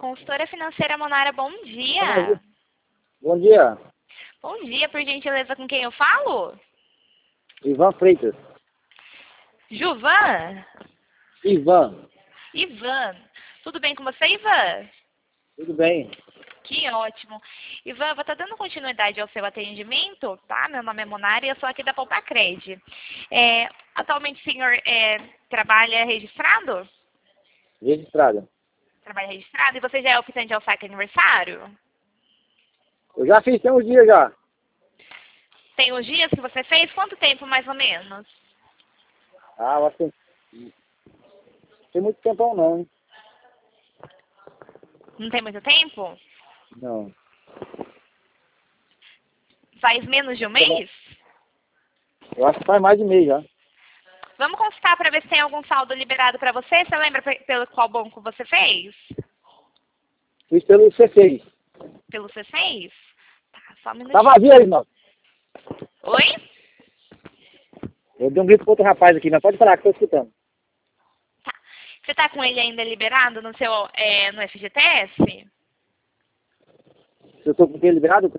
consultora financeira Monara, bom dia. Bom dia. Bom dia, por gentileza, com quem eu falo? Ivan Freitas. Juvan? Ivan. Ivan. Tudo bem com você, Ivan? Tudo bem. Que ótimo. Ivan, vou estar dando continuidade ao seu atendimento, tá? Meu nome é Monara e eu sou aqui da Poupacred. Atualmente o senhor trabalha registrado? Registrada. Trabalha registrado? E você já é optante ao saque aniversário? Eu já fiz, tem uns dias já. Tem os dias que você fez? Quanto tempo, mais ou menos? Eu acho que tem muito tempo não, hein? Não tem muito tempo? Não. Faz menos de um mês? Eu acho que faz mais de mês já. Vamos consultar para ver se tem algum saldo liberado para você. Você lembra pelo qual banco você fez? Fiz pelo C6. Pelo C6? Tá, só um minutinho. Tá vazio aí, irmão. Oi? Eu dei um grito pro outro rapaz aqui, mas pode falar que eu tô escutando. Tá. Você tá com ele ainda liberado no seu no FGTS? Se eu tô com ele liberado,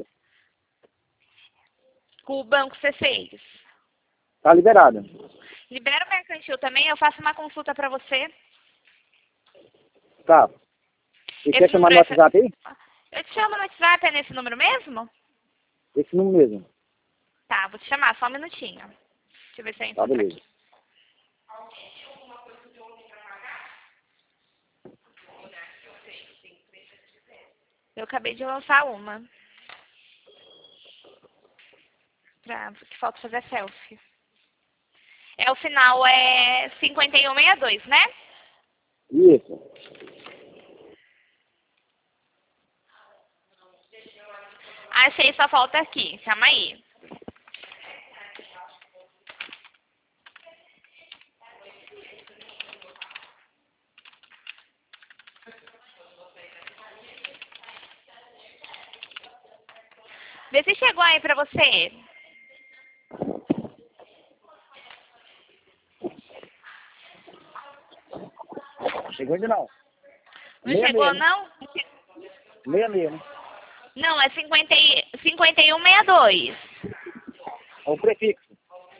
Com o banco C6? tá liberado. Libera o mercantil também, eu faço uma consulta para você. Tá. Você quer chamar no WhatsApp aí? Eu te chamo no WhatsApp, é nesse número mesmo? Esse número mesmo. Tá, vou te chamar, só um minutinho. Deixa eu ver se eu Tá, encontro beleza. aqui. Eu acabei de lançar uma. Que falta fazer selfie. O final é 5162, né? Isso. Achei, só falta aqui. Calma aí. Vê se chegou aí pra você. Chegou ainda não. Não chegou, não? 66, né? Não, é 5162. É o prefixo.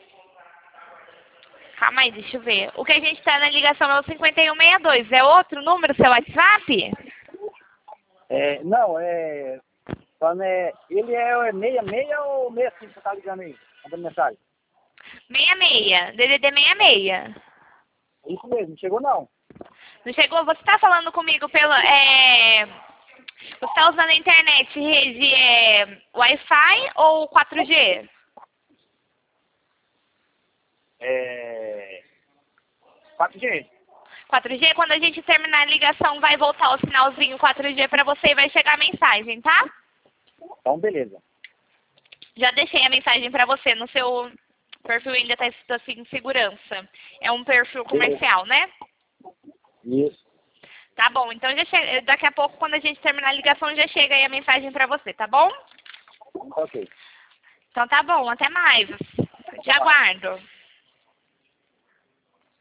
Calma aí, deixa eu ver. O que a gente tá na ligação é o 5162. É outro número, seu WhatsApp? Não, ele é 66 ou 65 que você tá ligando aí? Mandando mensagem. 66. DDD 66. Isso mesmo, não chegou não. Não chegou? Você tá falando comigo pelo... Você tá usando a internet, rede Wi-Fi ou 4G? 4G. 4G, quando a gente terminar a ligação, vai voltar o sinalzinho 4G pra você e vai chegar a mensagem, tá? Então, beleza. Já deixei a mensagem pra você no seu perfil, ainda tá escrito assim, segurança. É um perfil comercial, né? Isso. Tá bom, então daqui a pouco, quando a gente terminar a ligação, já chega aí a mensagem pra você, tá bom? Ok. Então tá bom, até mais. Te aguardo.